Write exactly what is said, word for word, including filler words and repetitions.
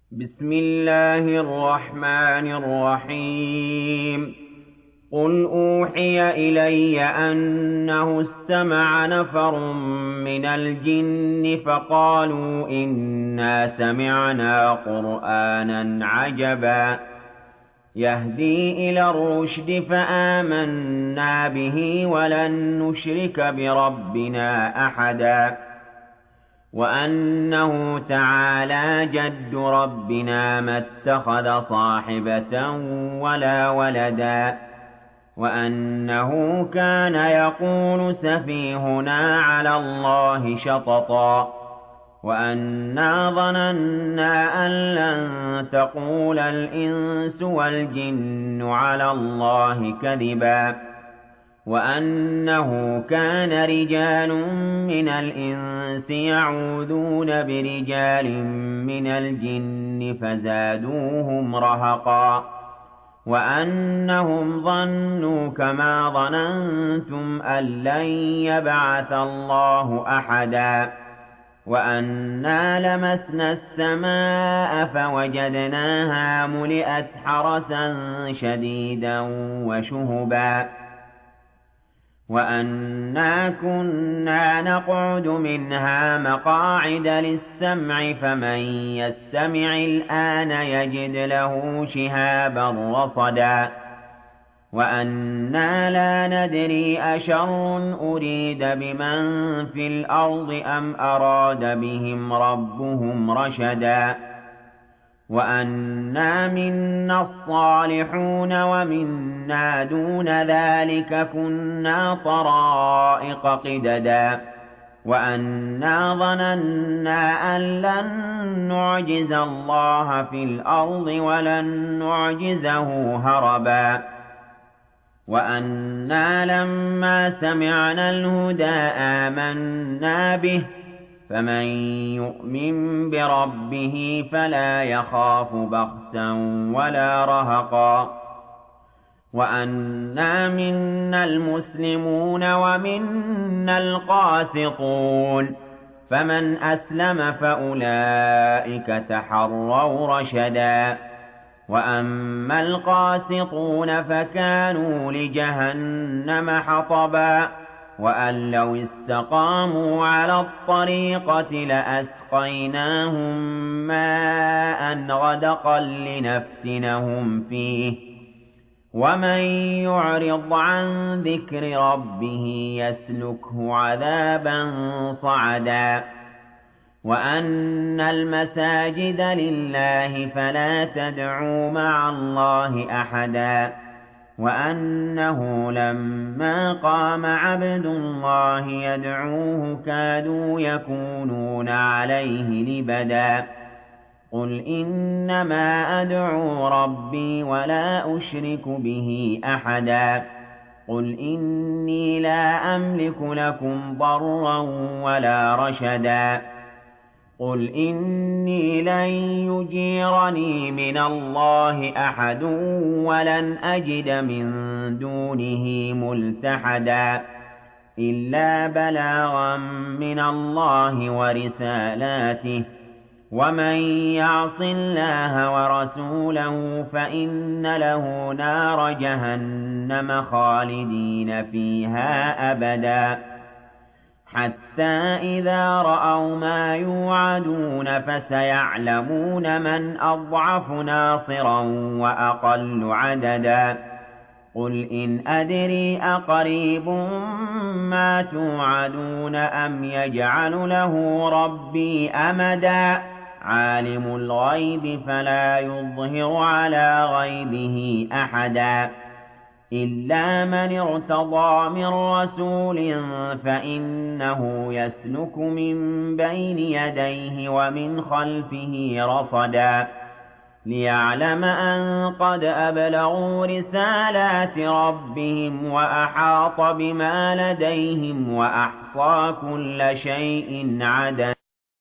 بسم الله الرحمن الرحيم قل أوحي إلي أنه استمع نفر من الجن فقالوا إنا سمعنا قرآنا عجبا يهدي إلى الرشد فآمنا به ولن نشرك بربنا أحدا وأنه تعالى جد ربنا ما اتخذ صاحبة ولا ولدا وأنه كان يقول سفيهنا على الله شططا وأنا ظننا أن لن تقول الإنس والجن على الله كذبا وأنه كان رجال من الإنس يعوذون برجال من الجن فزادوهم رهقا وأنهم ظنوا كما ظننتم أن لن يبعث الله أحدا وأنا لمسنا السماء فوجدناها ملئت حرسا شديدا وشهبا وأنا كنا نقعد منها مقاعد للسمع فمن يستمع الآن يجد له شهابا رصدا وأنا لا ندري أشر أريد بمن في الأرض أم أراد بهم ربهم رشدا وأنا منا الصالحون ومنا دون ذلك كنا طرائق قددا وأنا ظننا أن لن نعجز الله في الأرض ولن نعجزه هربا وأنا لما سمعنا الهدى آمنا به فمن يؤمن بربه فلا يخاف بخسا ولا رهقا وأنا منا المسلمون ومنا القاسطون فمن أسلم فأولئك تحروا رشدا وأما القاسطون فكانوا لجهنم حطبا وأن لو استقاموا على الطريقة لأسقيناهم ماء غدقا لنفتنهم فيه ومن يعرض عن ذكر ربه يسلكه عذابا صعدا وأن المساجد لله فلا تدعوا مع الله أحدا وأنه لما قام عبد الله يدعوه كادوا يكونون عليه لبدا قل إنما أدعو ربي ولا أشرك به أحدا قل إني لا أملك لكم ضرا ولا رشدا قل إني لن يجيرني من الله أحد ولن أجد من دونه ملتحدا إلا بلاغا من الله ورسالاته ومن يعص الله ورسوله فإن له نار جهنم خالدين فيها أبدا حتى إذا رأوا ما يوعدون فسيعلمون من أضعف ناصرا وأقل عددا قل إن أدري أقريب ما توعدون أم يجعل له ربي أمدا عالم الغيب فلا يظهر على غيبه أحدا إلا من ارتضى من رسول فإنه يسلك من بين يديه ومن خلفه رصدا ليعلم أن قد أبلغوا رسالات ربهم وأحاط بما لديهم وأحصى كل شيء عددا